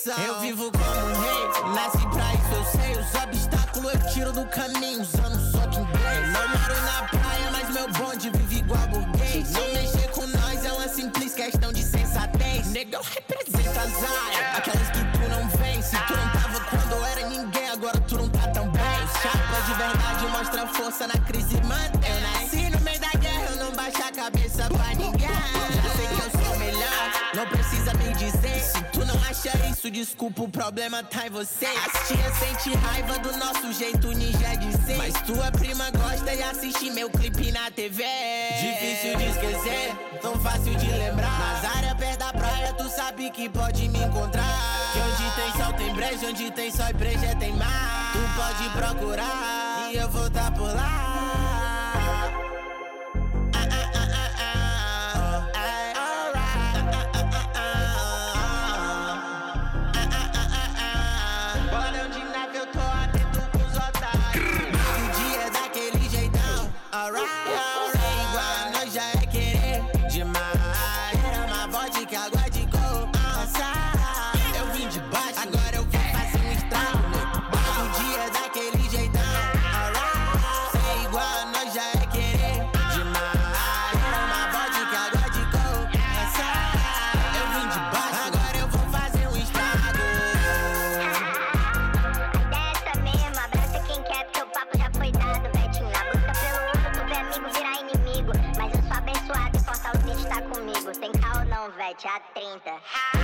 pressão. Eu vivo como um rei, nasci pra isso, eu sei. Os obstáculos eu tiro do caminho, usando soco inglês. Não moro na praia, mas meu bonde vive igual burguês. Não mexer com nós é uma simples questão de sensatez. Negão representa as áreas, aquelas que tu não vence. Tu não tava quando eu era ninguém, agora tu não tá tão bem. Chapa de verdade mostra força na crise, mantém. Eu nasci no meio da guerra, eu não baixo a cabeça pra ninguém. Já sei que eu sou melhor, não precisa me dizer. Se tu não acha isso, desculpa, o problema tá em você. As tia sente raiva do nosso jeito ninja de ser, mas tua prima gosta e assiste meu clipe na TV. Difícil de esquecer, tão fácil de lembrar. Nas áreas perto da praia, tu sabe que pode me encontrar. Que onde tem sol tem breja, onde tem sol e breja tem mar. Tu pode procurar e eu vou tá por lá. Vete a 30.